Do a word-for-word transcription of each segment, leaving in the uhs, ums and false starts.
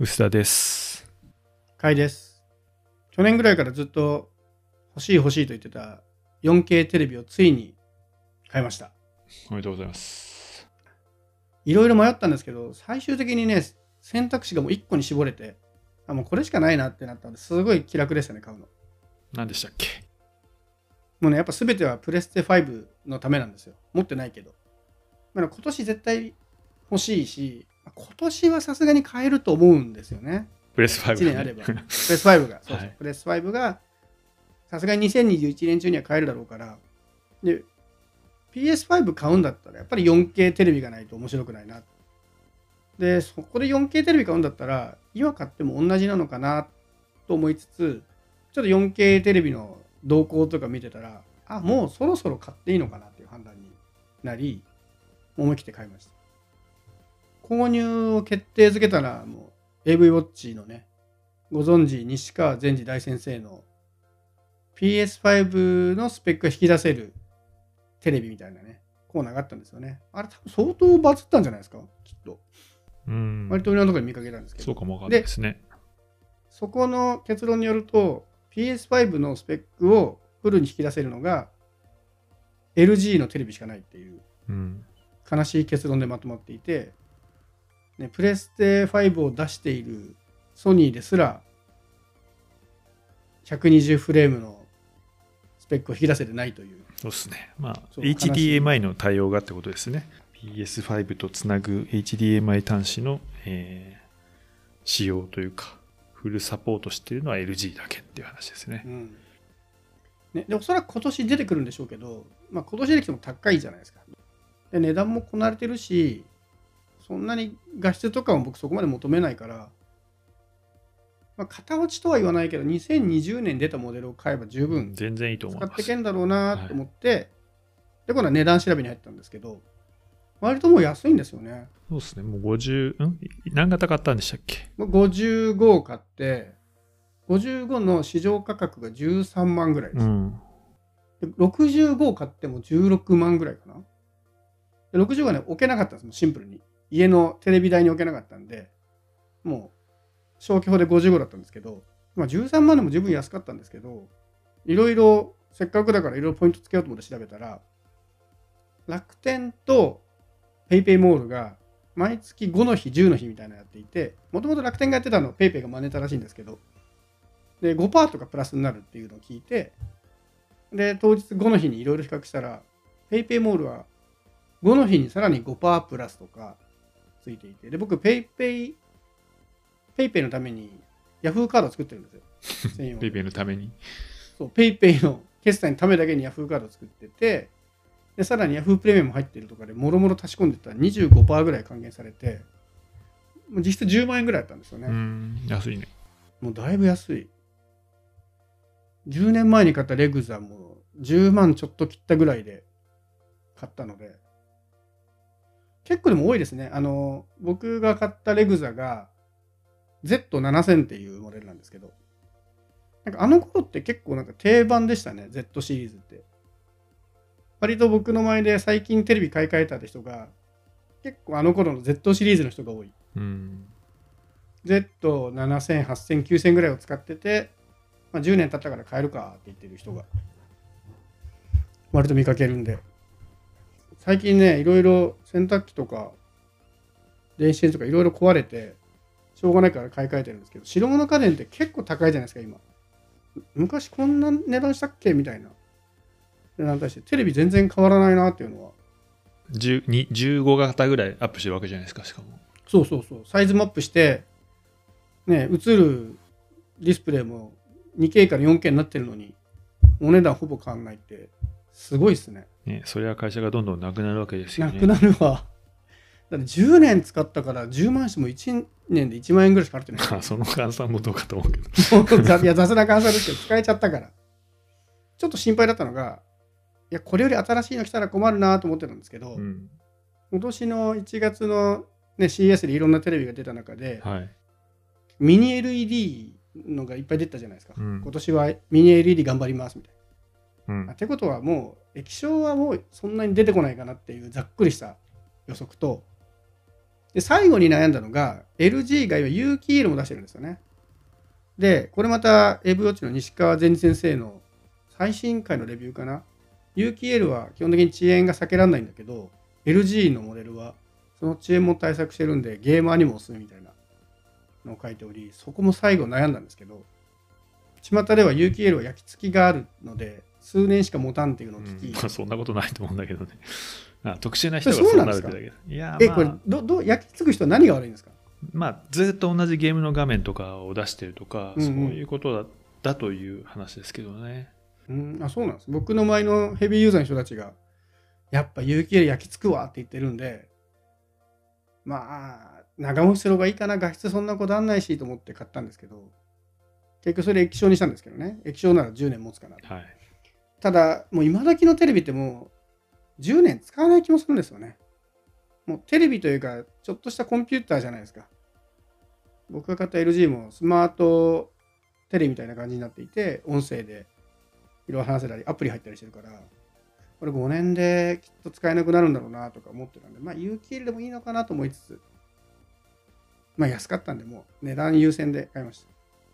薄田です。 かいです。去年ぐらいからずっと欲しい欲しいと言ってた よんケー テレビをついに買いました。 おめでとうございます。 いろいろ迷ったんですけど、最終的にね、選択肢がもういっこに絞れて、あ、もうこれしかないなってなったので、すごい気楽でしたね、買うの。 何でしたっけ？ もうね、やっぱ全てはプレステファイブのためなんですよ。持ってないけど。まあ、今年絶対欲しいし、今年はさすがに買えると思うんですよね。 プレスファイブ、 いちねんあれば。プレスファイブが、そうそう、はい、プレスファイブがさすがににせんにじゅういちねん中には買えるだろうから。で、ピーエスファイブ 買うんだったらやっぱり よんケー テレビがないと面白くないな。で、そこで よんケー テレビ買うんだったら、今買っても同じなのかなと思いつつ、ちょっと よんケー テレビの動向とか見てたら、あ、もうそろそろ買っていいのかなっていう判断になり、思い切って買いました。購入を決定づけたら、もう エーブイ ウォッチのね、ご存知西川善治大先生の ピーエスファイブ のスペックが引き出せるテレビみたいなね、コーナーがあったんですよね。あれ多分相当バズったんじゃないですか、きっと。 うん。 割といろんなところで見かけたんですけど。 そうかもわかんないですね。 そこの結論によると、ピーエスファイブ のスペックをフルに引き出せるのが エルジー のテレビしかないっていう悲しい結論でまとまっていて、ね、プレステファイブを出しているソニーですらひゃくにじゅうフレームのスペックを引き出せてないという。 そうですね。まあ エイチディーエムアイ の対応がってことですね。ピーエスファイブ とつなぐ エイチディーエムアイ 端子の、えー、仕様というかフルサポートしているのは エルジー だけっていう話ですね。 うんね、でおそらく今年出てくるんでしょうけど、まあ、今年出てきても高いじゃないですか。で値段もこなれてるし、そんなに画質とかも僕そこまで求めないから、まあ、型落ちとは言わないけどにせんにじゅうねん出たモデルを買えば十分全然いいと思います。 使っていけんだろうなと思って、はい、で今度は値段調べに入ったんですけど、割ともう安いんですよね。 そうですね。もうごじゅう、ん何型買ったんでしたっけ？ ごじゅうごを買って、ごじゅうごの市場価格がじゅうさんまんぐらいです。うん、でろくじゅうごを買ってもじゅうろくまんぐらいかな。でろくじゅうごはね、置けなかったんです。シンプルに。家のテレビ台に置けなかったんで、もう消去法でごじゅうごだったんですけど、まあ、じゅうさんまんでも十分安かったんですけど、いろいろせっかくだからいろいろポイントつけようと思って調べたら、楽天と PayPay モールが毎月ごの日、じゅうの日みたいなのやっていて、もともと楽天がやってたのを PayPay が真似たらしいんですけど、で ごパーセント とかプラスになるっていうのを聞いて、で当日ごの日にいろいろ比較したら PayPay モールはごの日にさらに ごパーセント プラスとかついていて、で僕 PayPay PayPay のために Yahoo カードを作ってるんですよ。 PayPay のために。 そう PayPay の決済のためだけに Yahoo カードを作ってて、でさらに Yahoo プレミアムも入ってるとかでもろもろ足し込んでたら にじゅうごパーセント ぐらい還元されて、もう実質じゅうまんえんぐらいだったんですよね。 うーん、安いね。 もうだいぶ安い。じゅうねんまえに買ったレグザもじゅうまんちょっと切ったぐらいで買ったので、結構でも多いですね。あの僕が買ったレグザが ゼットななせん っていうモデルなんですけど、なんかあの頃って結構なんか定番でしたね、 Z シリーズって。割と僕の前で最近テレビ買い替えた人が結構あの頃の Z シリーズの人が多い。 うん、 ゼットななせん、はっせん、きゅうせんぐらいを使ってて、まあ、じゅうねん経ったから買えるかって言ってる人が割と見かけるんで、最近ね、いろいろ洗濯機とか電子レンジとかいろいろ壊れてしょうがないから買い替えてるんですけど、白物家電って結構高いじゃないですか今。昔こんな値段したっけみたいな値段に対してテレビ全然変わらないなっていうのは。 じゅうじゅうご型ぐらいアップしてるわけじゃないですか。しかもそうそうそう、サイズもアップしてね、映るディスプレイも にケー から よんケー になってるのにお値段ほぼ変わんないってすごいですね。 ね、それは会社がどんどんなくなるわけですよね。 なくなるわ。だってじゅうねん使ったからじゅうまんしてもいちねんでいちまんえんぐらいしか払ってない。 まあその換算もどうかと思うけど。 いや雑な換算ですけど使えちゃったから。ちょっと心配だったのが、いやこれより新しいの来たら困るなと思ってたんですけど、うん、今年のいちがつの、ね、シーイーエス でいろんなテレビが出た中で、はい、ミニ エルイーディー のがいっぱい出たじゃないですか、うん、今年はミニ エルイーディー 頑張りますみたいな、うん、ってことはもう液晶はもうそんなに出てこないかなっていうざっくりした予測と、 で、最後に悩んだのが、エルジー が今有機 イーエル も出してるんですよね。で、これまた エーブイウォッチの西川善二先生の最新回のレビューかな。有機 イーエル は基本的に遅延が避けられないんだけど、エルジー のモデルはその遅延も対策してるんで、ゲーマーにもおすすめみたいなのを書いており、そこも最後悩んだんですけど、巷では有機 イーエル は焼き付きがあるので、数年しか持たんっていうのを聞き、 うんまあ、そんなことないと思うんだけどね。あ、特殊な人がそうなるってだけ。いや、 え、 まあ、 これどど焼き付く人は何が悪いんですか？ まあ、ずっと同じゲームの画面とかを出してるとか、 うんうん、 そういうことだだという話ですけどね。 うん、あ、そうなんです。僕の前のヘビーユーザーの人たちが、やっぱ有機 イーエル 焼き付くわって言ってるんで、まあ、長持ちする方がいいかな、画質そんなこだわんないしと思って買ったんですけど、結局それ液晶にしたんですけどね。液晶ならじゅうねん持つかな。 はい、 ただ、もう今時のテレビってもうじゅうねん使わない気もするんですよね。もうテレビというか、ちょっとしたコンピューターじゃないですか。僕が買った エルジー もスマートテレビみたいな感じになっていて、音声でいろいろ話せたり、アプリ入ったりしてるから、これごねんできっと使えなくなるんだろうなとか思ってたんで、まあ有機 イーエル でもいいのかなと思いつつ、まあ安かったんで、もう値段優先で買いました。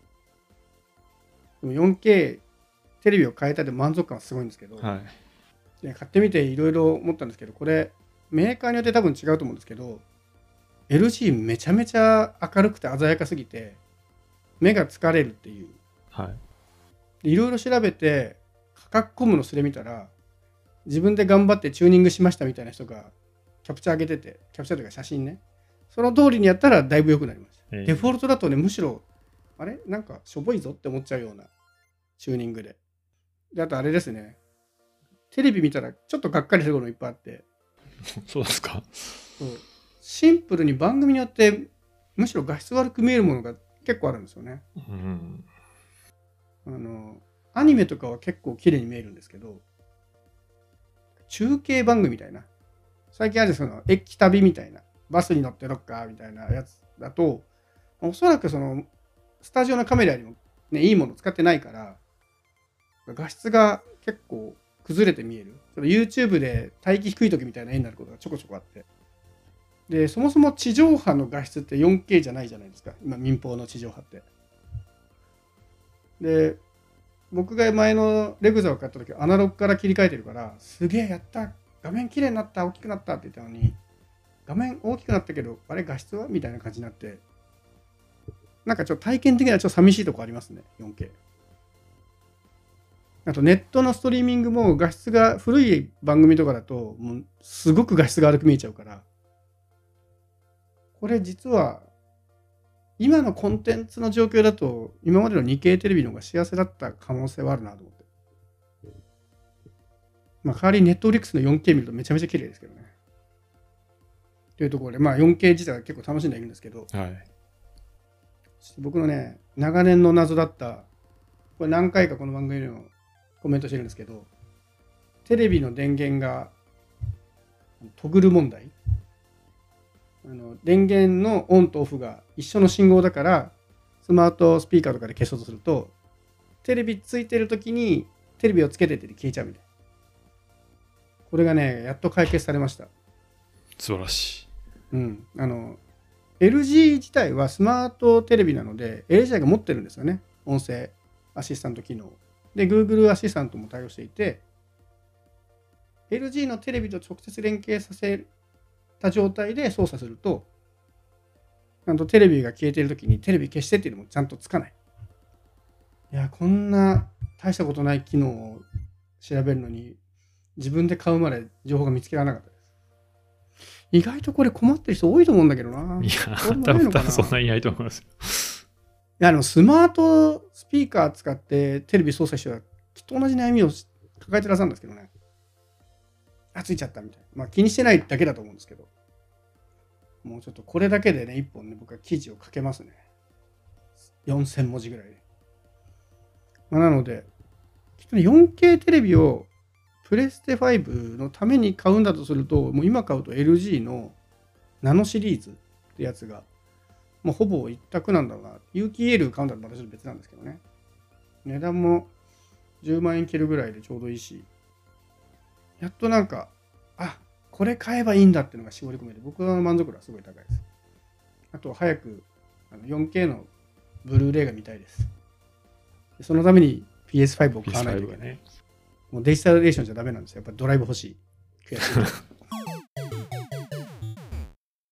でも よんケー テレビを変えたで満足感はすごいんですけど、 はい、 で買ってみていろいろ思ったんですけど、これメーカーによって多分違うと思うんですけど、エルジー めちゃめちゃ明るくて鮮やかすぎて目が疲れるっていう。 はい。 いろいろ調べて価格コムのスレ見たら、自分で頑張ってチューニングしましたみたいな人がキャプチャー上げてて、キャプチャーというか写真ね、その通りにやったらだいぶ良くなりました。えー、デフォルトだとね、むしろあれなんかしょぼいぞって思っちゃうようなチューニングで。で、あとあれですね、テレビ見たらちょっとがっかりすることもいっぱいあって。 そうですか。 そう、シンプルに番組によってむしろ画質悪く見えるものが結構あるんですよね。 うん、 あのアニメとかは結構綺麗に見えるんですけど、中継番組みたいな、最近あるその駅旅みたいな、バスに乗ってロッカーみたいなやつだと、おそらくそのスタジオのカメラよりも、ね、いいもの使ってないから画質が結構崩れて見える。その YouTube で待機低い時みたいな絵になることがちょこちょこあって、でそもそも地上波の画質って よんケー じゃないじゃないですか、今民放の地上波って。で僕が前のレグザを買った時はアナログから切り替えてるから、すげえやった、画面綺麗になった、大きくなったって言ったのに、画面大きくなったけどあれ画質はみたいな感じになって、なんかちょっと体験的にはちょっと寂しいとこありますね。 よんケー。 あとネットのストリーミングも画質が古い番組とかだともうすごく画質が悪く見えちゃうから、これ実は今のコンテンツの状況だと今までの にケー テレビの方が幸せだった可能性はあるなと思って、まあ代わりに Netflix の よんケー 見るとめちゃめちゃ綺麗ですけどねというところで、まあ よんケー 自体は結構楽しんでいるんですけど、 はい、 僕のね長年の謎だった、これ何回かこの番組でもコメントしてるんですけど、テレビの電源がトグル問題。あの電源のオンとオフが一緒の信号だから、スマートスピーカーとかで消そうとすると、テレビついてる時にテレビをつけてて消えちゃうみたいな。これがねやっと解決されました。 素晴らしい。 うん、あの エルジー 自体はスマートテレビなので エルジー が持ってるんですよね、音声アシスタント機能で。 Google アシスタントも対応していて、 エルジー のテレビと直接連携させた状態で操作すると、ちゃんとテレビが消えているときにテレビ消してっていうのもちゃんとつかない。いや、こんな大したことない機能を調べるのに自分で買うまで情報が見つけられなかったです。意外とこれ困ってる人多いと思うんだけどな。 いや、多分多分そんなにいないと思いますよ。 いや、あのスマートスピーカー使ってテレビ操作してはきっと同じ悩みを抱えてらっしゃるんですけどね。あ、ついちゃったみたいな。まあ気にしてないだけだと思うんですけど。もうちょっとこれだけでね、一本ね、僕は記事を書けますね。よんせんもじぐらいで。まあ、なので、きっとね、よんケー テレビをプレステファイブのために買うんだとすると、もう今買うと エルジー のナノシリーズってやつが、もうほぼ一択なんだろうな。有機 イーエル 買うんだったら私は別なんですけどね。値段もじゅうまんえん切るぐらいでちょうどいいし、やっとなんか、あ、これ買えばいいんだっていうのが絞り込めて、僕の満足度はすごい高いです。 あと早くあの よんケー のブルーレイが見たいです。そのために ピーエスファイブ を買わないといけない。ね、もうデジタルレーションじゃダメなんですよ。やっぱドライブ欲しい。悔しい